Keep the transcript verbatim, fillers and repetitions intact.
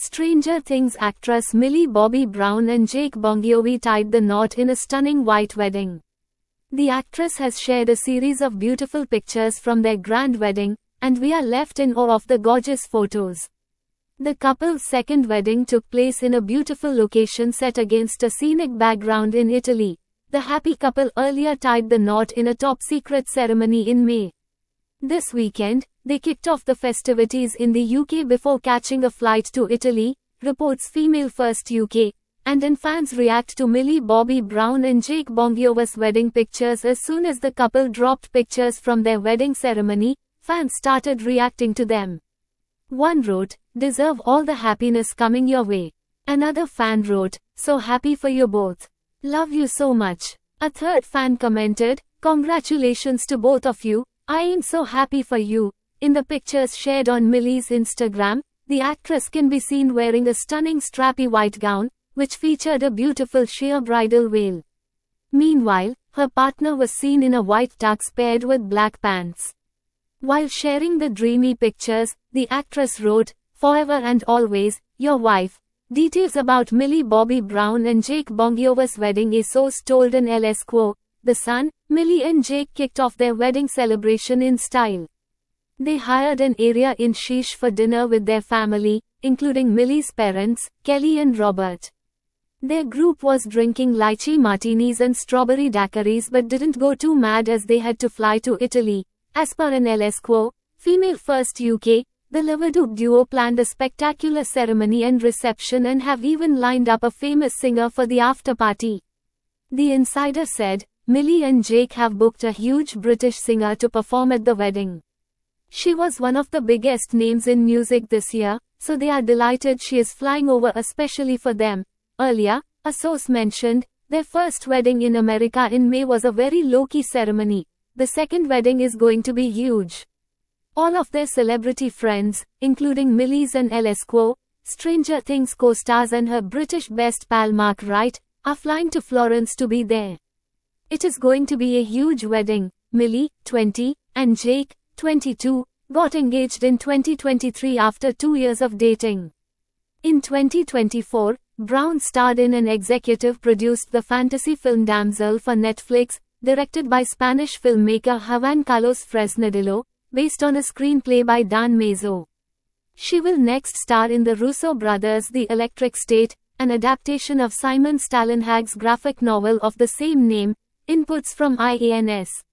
Stranger Things actress Millie Bobby Brown and Jake Bongiovi tied the knot in a stunning white wedding. The actress has shared a series of beautiful pictures from their grand wedding, and we are left in awe of the gorgeous photos. The couple's second wedding took place in a beautiful location set against a scenic background in Italy. The happy couple earlier tied the knot in a top-secret ceremony in May. This weekend, they kicked off the festivities in the U K before catching a flight to Italy, reports Female First U K, and then fans react to Millie Bobby Brown and Jake Bongiovi's wedding pictures. As soon as the couple dropped pictures from their wedding ceremony, fans started reacting to them. One wrote, "Deserve all the happiness coming your way." Another fan wrote, "So happy for you both. Love you so much." A third fan commented, "Congratulations to both of you, I am so happy for you." In the pictures shared on Millie's Instagram, the actress can be seen wearing a stunning strappy white gown, which featured a beautiful sheer bridal veil. Meanwhile, her partner was seen in a white tux paired with black pants. While sharing the dreamy pictures, the actress wrote, "Forever and always, your wife." Details about Millie Bobby Brown and Jake Bongiovi's wedding. A source told an L S Quo, The Sun, Millie and Jake kicked off their wedding celebration in style. They hired an area in Sheesh for dinner with their family, including Millie's parents, Kelly and Robert. Their group was drinking lychee martinis and strawberry daiquiris but didn't go too mad as they had to fly to Italy. As per an L S Quo, Female First U K, the Leverduke duo planned a spectacular ceremony and reception and have even lined up a famous singer for the after-party. The insider said, "Millie and Jake have booked a huge British singer to perform at the wedding. She was one of the biggest names in music this year, so they are delighted she is flying over especially for them." Earlier, a source mentioned, their first wedding in America in May was a very low-key ceremony. The second wedding is going to be huge. All of their celebrity friends, including Millie's and L S Quo, Stranger Things co-stars and her British best pal Mark Wright, are flying to Florence to be there. It is going to be a huge wedding. Millie, twenty, and Jake, twenty-two, got engaged in twenty twenty-three after two years of dating. In twenty twenty-four, Brown starred in and executive produced the fantasy film Damsel for Netflix, directed by Spanish filmmaker Juan Carlos Fresnadillo, based on a screenplay by Dan Mazo. She will next star in the Russo brothers' The Electric State, an adaptation of Simon Stalenhag's graphic novel of the same name. Inputs from I A N S.